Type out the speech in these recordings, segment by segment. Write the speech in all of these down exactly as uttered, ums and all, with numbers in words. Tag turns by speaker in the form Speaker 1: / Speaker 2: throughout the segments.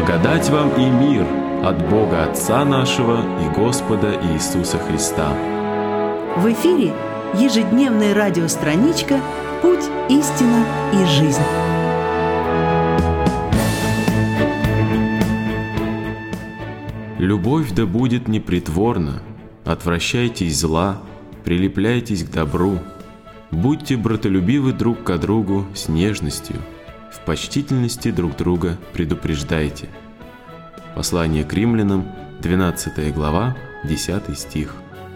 Speaker 1: Благодать вам и мир от Бога Отца нашего и Господа Иисуса Христа.
Speaker 2: В эфире ежедневная радиостраничка «Путь, истина и жизнь».
Speaker 1: Любовь да будет непритворна, отвращайтесь зла, прилепляйтесь к добру, будьте братолюбивы друг к другу с нежностью, в почтительности друг друга предупреждайте. Послание к римлянам, двенадцатая глава, десятый стих.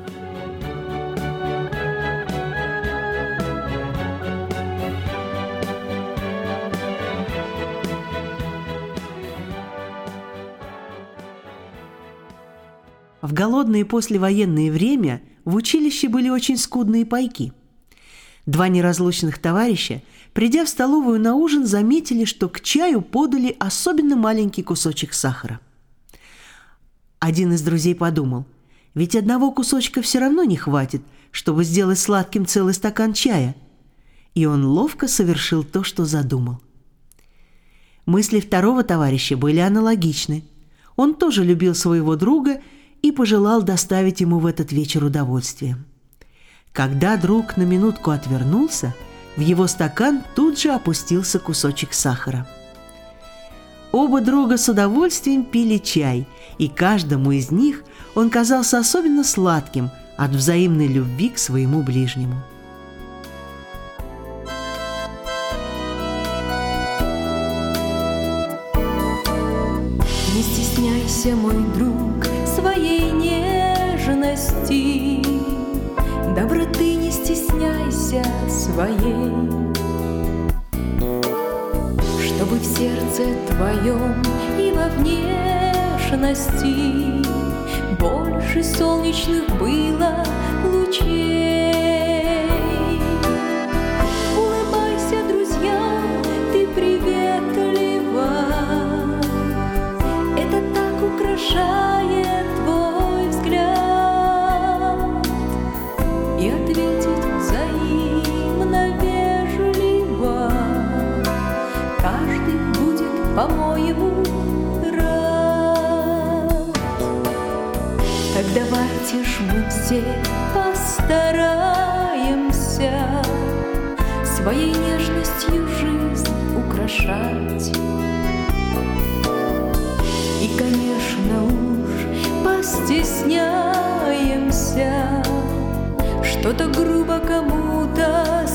Speaker 2: В голодное послевоенное время в училище были очень скудные пайки. Два неразлучных товарища, придя в столовую на ужин, заметили, что к чаю подали особенно маленький кусочек сахара. Один из друзей подумал, ведь одного кусочка все равно не хватит, чтобы сделать сладким целый стакан чая. И он ловко совершил то, что задумал. Мысли второго товарища были аналогичны. Он тоже любил своего друга и пожелал доставить ему в этот вечер удовольствие. Когда друг на минутку отвернулся, в его стакан тут же опустился кусочек сахара. Оба друга с удовольствием пили чай, и каждому из них он казался особенно сладким от взаимной любви к своему ближнему.
Speaker 3: Не стесняйся, мой друг, своей нежности, доброты не стесняйся своей, чтобы в сердце твоем и во внешности больше солнечных было лучей. Улыбайся, друзья, ты приветлива, это так украшает твой взгляд, и ответить взаимно вежливо каждый будет, по-моему, рад. Так давайте ж мы все постараемся своей нежностью жизнь украшать. И, конечно, уж постесняемся что-то грубо кому-то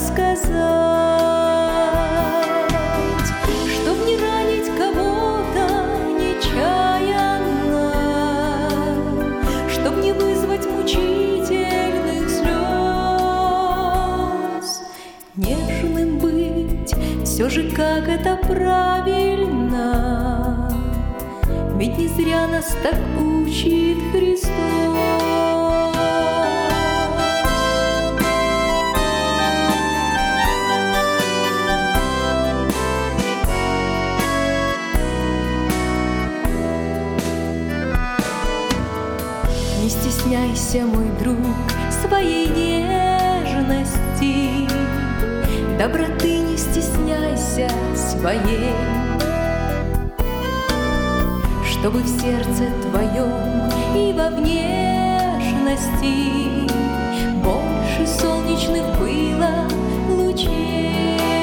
Speaker 3: сказать, чтоб не ранить кого-то нечаянно, чтоб не вызвать мучительных слез. Нежным быть все же как это правильно, ведь не зря нас так учит Христос. Не стесняйся, мой друг, своей нежности, доброты не стесняйся своей, чтобы в сердце твоем и во внешности больше солнечных было лучей.